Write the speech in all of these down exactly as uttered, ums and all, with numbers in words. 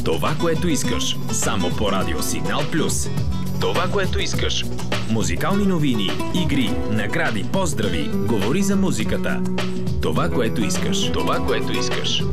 Това, което искаш. Само по Радио Сигнал Плюс. Това, което искаш. Музикални новини, игри, награди, поздрави. Говори за музиката. Това, което искаш. Това, което искаш.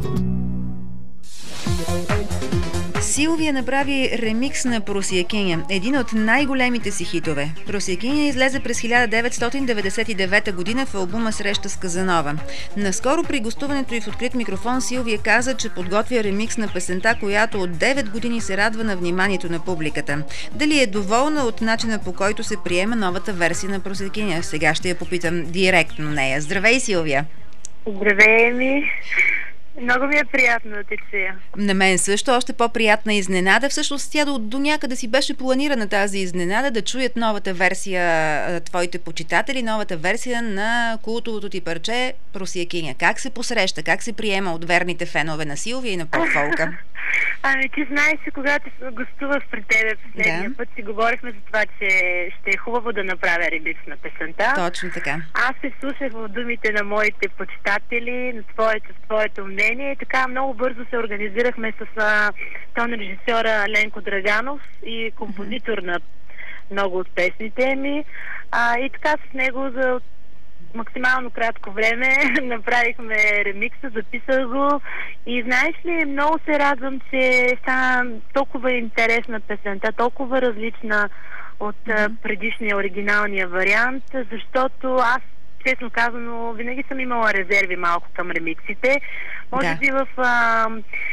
Силвия направи ремикс на Просиякиня, един от най-големите си хитове. Просиякиня излезе през хиляда деветстотин деветдесет и девета година в албума Среща с Казанова. Наскоро при гостуването й в открит микрофон Силвия каза, че подготвя ремикс на песента, която от девет години се радва на вниманието на публиката. Дали е доволна от начина, по който се приема новата версия на Просиякиня? Сега ще я попитам директно нея. Здравей, Силвия! Здравей ми! Много ми е приятно да те чуя. На мен също още по-приятна изненада. Всъщност тя до, до някъде си беше планирана тази изненада да чуят новата версия, твоите почитатели, новата версия на култовото ти парче Просиякиня. Как се посреща, как се приема от верните фенове на Силвия и на поп-фолка? Ами ти знаеш, че когато гостувах при тебе последния да. път, си говорихме за това, че ще е хубаво да направя ремикс на песента. Точно така. Аз се слушах в думите на моите почитатели, на твоето, твоето мнение и така много бързо се организирахме с а, тон режисьора Ленко Драганов и композитор mm-hmm. на много от песните ми. А, и така с него за максимално кратко време направихме ремикса, записах го и знаеш ли, много се радвам, че стана толкова интересна песента, толкова различна от mm-hmm. предишния оригиналния вариант, защото аз, честно казано, винаги съм имала резерви малко към ремиксите. Може да. би в а,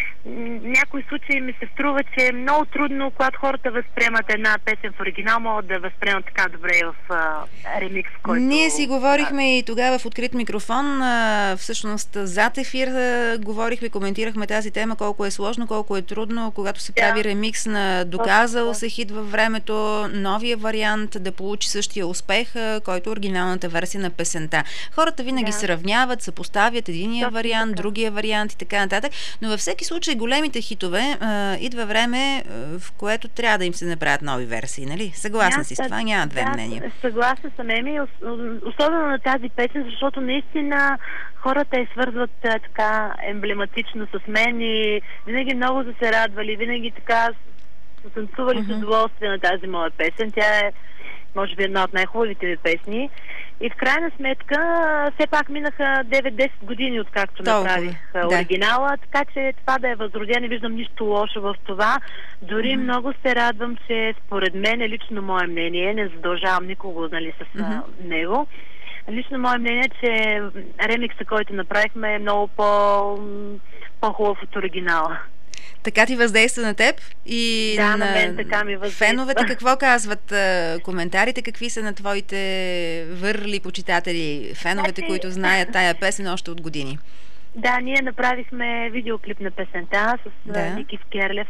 някои случаи ми се струва, че е много трудно, когато хората възприемат една песен в оригинал, могат да възприемат така добре в а, ремикс, който... Ние си говорихме да. и тогава в открит микрофон, а, всъщност зад ефир а, говорихме, коментирахме тази тема, колко е сложно, колко е трудно, когато се да. прави ремикс на доказал се хит във времето, новия вариант да получи същия успех, а, който е оригиналната версия на песента. Хората винаги да. сравняват, съпоставят единия Точно вариант, така. другия вариант и така нататък, но във всеки случай големите хитове а, идва време, а, в което трябва да им се направят нови версии, нали? Съгласна си с това, няма две да, мнения. Съгласна съм, Еми, особено на тази песен, защото наистина хората я свързват а, така емблематично с мен и винаги много са се радвали, винаги така са танцували uh-huh. с удоволствие на тази моя песен. Тя е, може би, една от най-хубавите ми песни. И в крайна сметка, все пак минаха девет-десет години, откакто Толкова, направих да. оригинала, така че това да е възроден, не виждам нищо лошо в това. Дори mm-hmm. много се радвам, че според мен е лично мое мнение, не задължавам никого, нали, с mm-hmm. него. Лично мое мнение, че ремикса, който направихме, е много по, по-хубав от оригинала. Така ти въздейства на теб и да, на, на мен така ми въздейства. Феновете какво казват? Коментарите какви са на твоите върли почитатели? Феновете, значи... които знаят тая песен още от години. Да, ние направихме видеоклип на песента с да. Ники Скерлев,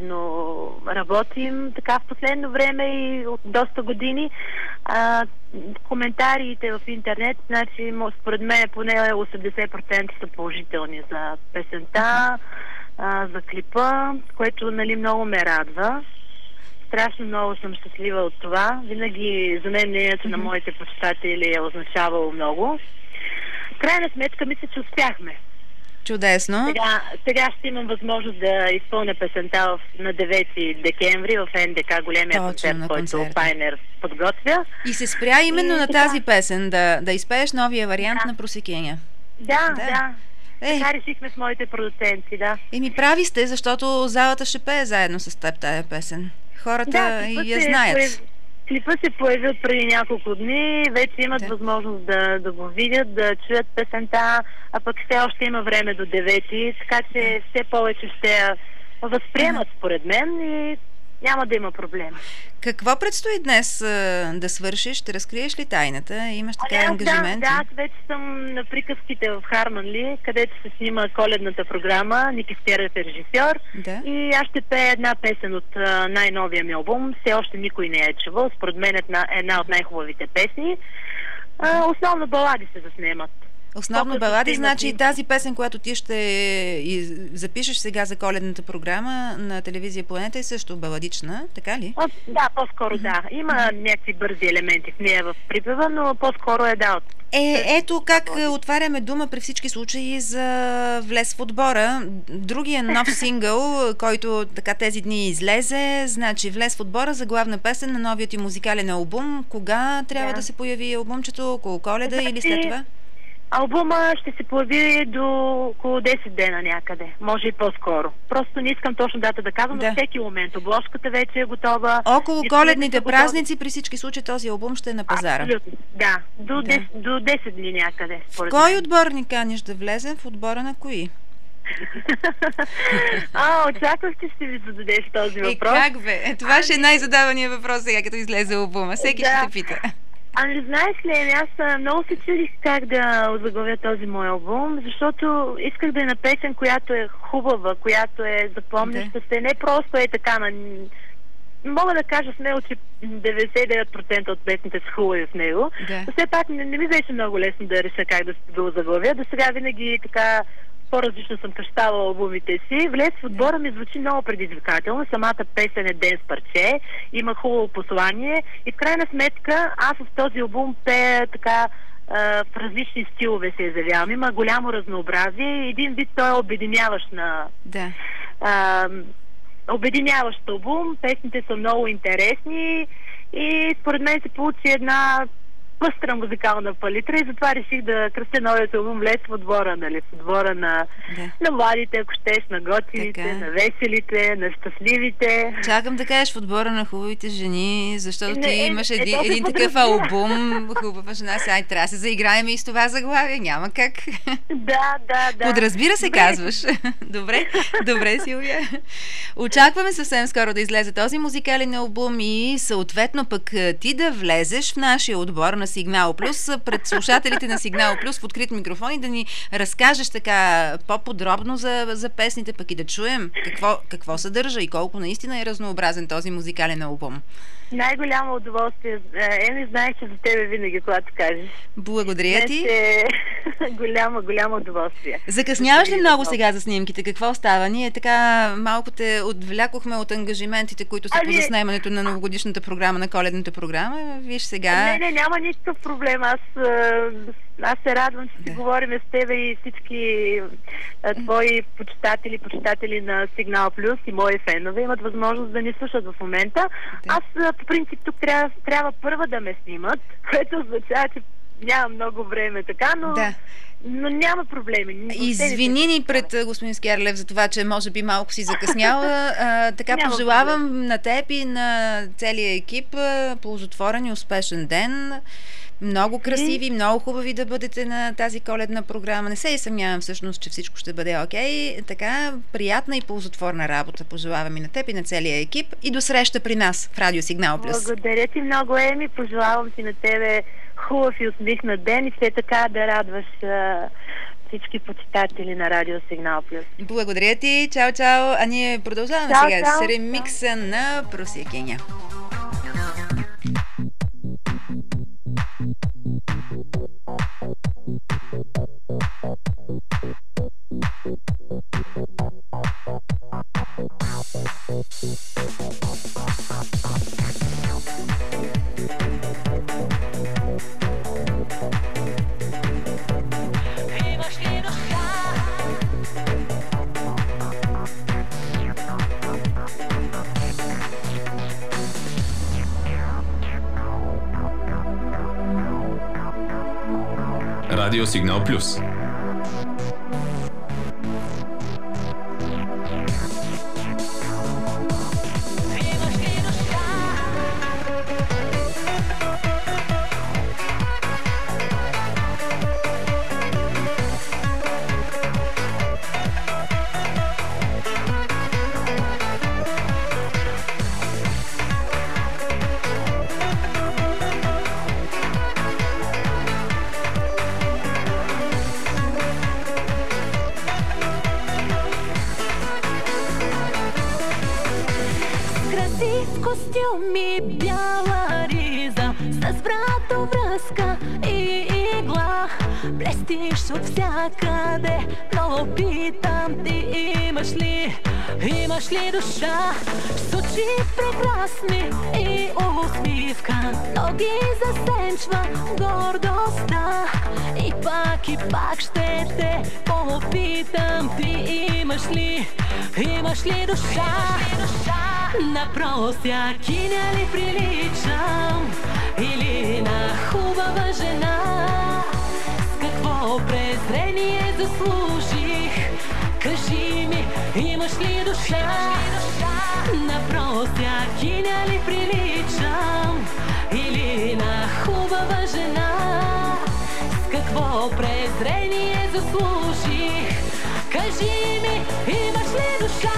заедно работим така в последно време и от доста години. А, коментариите в интернет, значи според мен поне осемдесет процента са положителни за песента, а, за клипа, което, нали, много ме радва. Страшно много съм щастлива от това. Винаги за мен мнението mm-hmm. на моите почитатели е означавало много. В крайна сметка мисля, че успяхме. Чудесно. Сега, сега ще имам възможност да изпълня песента на девети декември в Ен Де Ка, големия Точно, концерт, който Пайнер подготвя. И се спря именно и на така... тази песен, да, да изпееш новия вариант да. на Просиякиня. Да, да. да. Е. Така решихме с моите продуценти, да. Еми прави сте, защото залата ще пее заедно с теб тая песен. Хората да, я знаят. Появ... Клипът се появи преди няколко дни, вече имат да. възможност да, да го видят, да чуят песента, а пък все още има време до девети, така че все повече ще я възприемат според мен и няма да има проблем. Какво предстои днес а, да свършиш? Ще разкриеш ли тайната? Имаш така а, ангажименти? Да, да, аз вече съм на приказките в Харманли, където се снима коледната програма. Ники Скерлев е режисьор. Да. И аз ще пея една песен от а, най-новия ми албум. Все още никой не е чувал. Според мен е една, една от най-хубавите песни. А, основно балади се заснемат. Основно балади, значи и тази песен, която ти ще и запишеш сега за коледната програма на телевизия Планета, е също баладична, така ли? О, да, по-скоро да. Има някакви бързи елементи в нея в припева, но по-скоро е да. Е, ето как отваряме дума при всички случаи за влез в отбора. Другия нов сингъл, който така тези дни излезе, значи влез в отбора за главна песен на новият ти музикален албум. Кога трябва да, да се появи албумчето? Около Коледа да, или след това? Албума ще се появи до около десет дена някъде. Може и по-скоро. Просто не искам точно дата да казвам, да. Но всеки момент. Обложката вече е готова. Около коледните празници при всички случаи този албум ще е на пазара. Абсолютно. Да. До, да. десет, до десет дни някъде. В кой отбор ни каниш да влезем? В отбора на кои? А, очаквах, че ще ви зададеш този въпрос. И как бе? Е, това а, ще е най-задавания въпрос сега, като излезе албума. Всеки да. Ще те пита. Ами, знаеш ли, аз много се чудих как да озаглавя този мой албум, защото исках да е на песен, която е хубава, която е запомняща okay. се, не просто е така на... Мога да кажа смело, че деветдесет и девет процента от песните са хубави в него, yeah. но все пак не, не ми беше много лесно да реша как да се го озаглавя. До сега винаги така по-различно съм кръщавала албумите си. Влез в отбора ми звучи много предизвикателно. Самата песен е денс парче, има хубаво послание и в крайна сметка аз в този албум пея така в различни стилове се изявявам. Има голямо разнообразие и един вид той е обединяващ на... Да. А, обединяващ албум. Песните са много интересни и според мен се получи една пъстра музикална палитра и затова реших да кръстя новият албум влез в отбора, нали? В отбора на, да. на младите, ако щеш, на готините, така. На веселите, на щастливите. Чакам да кажеш в отбора на хубавите жени, защото не, ти имаш е, един, е, един такъв албум, хубава жена, сега трябва да се заиграем и с това заглавие, няма как. Да, да, да. Подразбира се, добре. Казваш. Добре, добре, Силвия. Очакваме съвсем скоро да излезе този музикален албум и съответно пък ти да влезеш в нашия отбор на Сигнал Плюс, пред слушателите на Сигнал Плюс в открит микрофон и да ни разкажеш така по-подробно за, за песните, пък и да чуем какво, какво съдържа и колко наистина е разнообразен този музикален албум. Най-голямо удоволствие. Еми, знаех, че за тебе винаги, когато кажеш. Благодаря ти. Е голямо, голямо удоволствие. Закъсняваш ли много сега за снимките? Какво става? Ние така малко те отвлякохме от ангажиментите, които са а, по заснемането на новогодишната програма, на коледната програма. Виж сега... Не, не, няма никакъв проблем. Аз, аз се радвам, че си да. Говорим с тебе и всички а, твои почитатели, почитатели на Сигнал Плюс и мои фенове имат възможност да ни слушат в момента. Да. Аз по принцип тук трябва, трябва първа да ме снимат, което означава, че няма много време така, но, да. Но няма проблеми. Извини ни пред господин Скярлев за това, че може би малко си закъсняла. А, така няма пожелавам проблем. На теб и на целия екип ползотворен и успешен ден. Много красиви, mm. много хубави да бъдете на тази коледна програма. Не се и съмнявам всъщност, че всичко ще бъде окей. Така, приятна и ползотворна работа пожелавам и на теб и на целия екип. И до среща при нас в Радио Сигнал Плюс. Благодаря ти много, Еми. Пожелавам ти на тебе хубав и усмихнат ден и все така да радваш а, всички почитатели на Радио Сигнал Плюс. Благодаря ти. Чао, чао. А ние продължаваме чао, сега чао, с ремикса чао. На Просекиня. Радио Сигнал Плюс. Костюм и бяла риза. с вратовръзка и игла. Блестиш от всякъде, но питам ти, имаш ли, имаш ли душа? С очи прекрасни и усмивка, ноги засенчва гордостта. И пак и пак ще те попитам ти, имаш ли, имаш ли душа? На просякиня ли приличам или на хубава жена? С какво презрение заслужих? Кажи ми, имаш ли душа? На просякиня ли приличам или на хубава жена? С какво презрение заслужих? Кажи ми, имаш ли душа?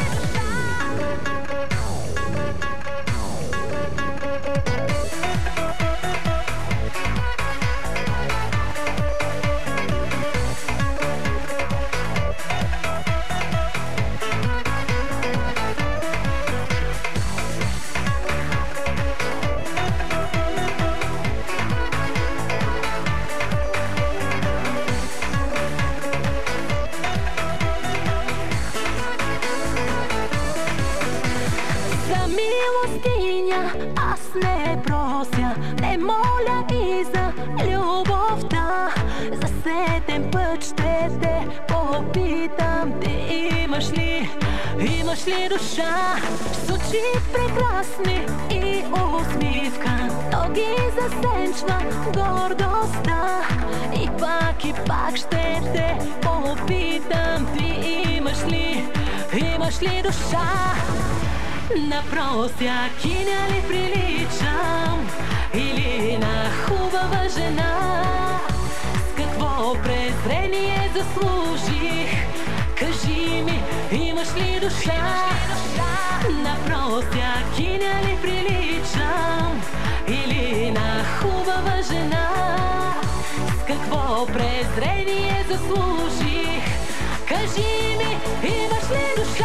Аз не прося, не моля и за любовта. За сетен път ще те попитам ти, имаш ли, имаш ли душа? С очи прекрасни и усмивка, ноги засенчва гордостта. И пак и пак ще те попитам ти, имаш ли, имаш ли душа? На просякиня ли приличам или на хубава жена? С какво презрение заслужих? Кажи ми, имаш ли душа? На просякиня ли приличам или на хубава жена? С какво презрение заслужих? Кажи ми, имаш ли душа?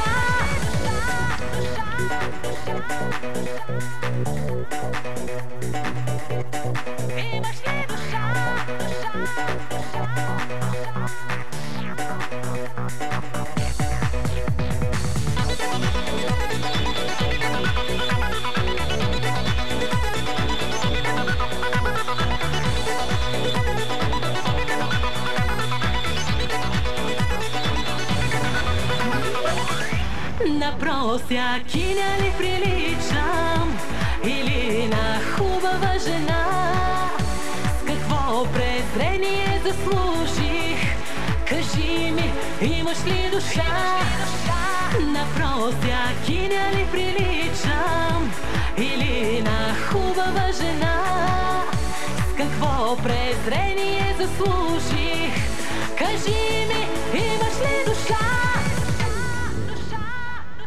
Имаш ли душа? На просякиня ли приличам или на хубава жена? С какво презрение заслужих? Кажи ми, имаш ли душа? На просякиня ли приличам или на хубава жена? С какво презрение заслужих? Кажи